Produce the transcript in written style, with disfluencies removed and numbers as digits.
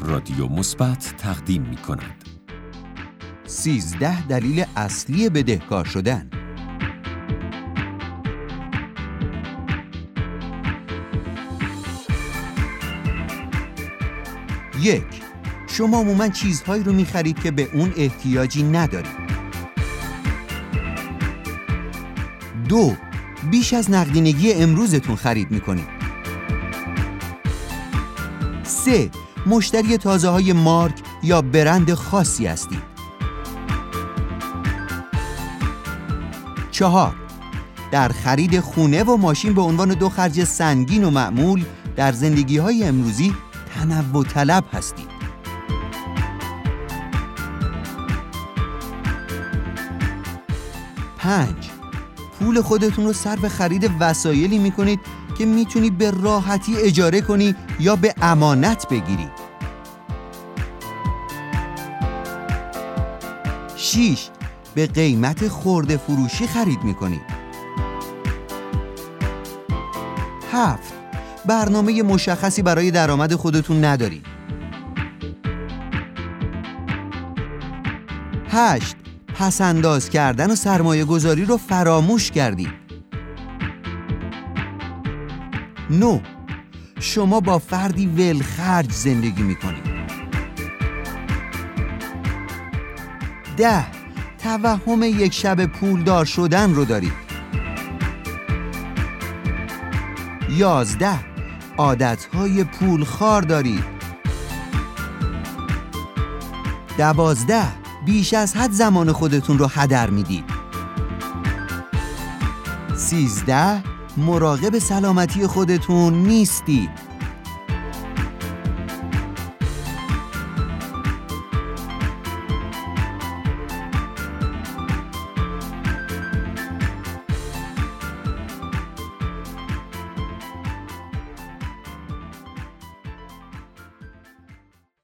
رادیو مثبت تقدیم می‌کند. 13 دلیل اصلی بدهکار شدن. یک، شما عموماً چیزهایی رو می‌خرید که به اون احتیاجی ندارید. 2، بیش از نقدینگی امروزتون خرید می‌کنید. 3، مشتری تازه‌های مارک یا برند خاصی هستید. 4، در خرید خونه و ماشین به عنوان دو خرج سنگین و معمول در زندگی‌های امروزی تنوع طلب هستید. 5، پول خودتون رو صرف خرید وسایلی می‌کنید که می‌تونی به راحتی اجاره کنی یا به امانت بگیری. 6، به قیمت خرده فروشی خرید می‌کنید. 7، برنامه مشخصی برای درآمد خودتون ندارید. 8، پس‌انداز کردن و سرمایه گذاری رو فراموش کردید. 9، شما با فردی ولخرج زندگی می‌کنید. 10، توهم یک شب پولدار شدن رو دارید. 11، عادتهای پولخوار دارید. 12، بیش از حد زمان خودتون رو هدر میدید. 13، مراقب سلامتی خودتون نیستید.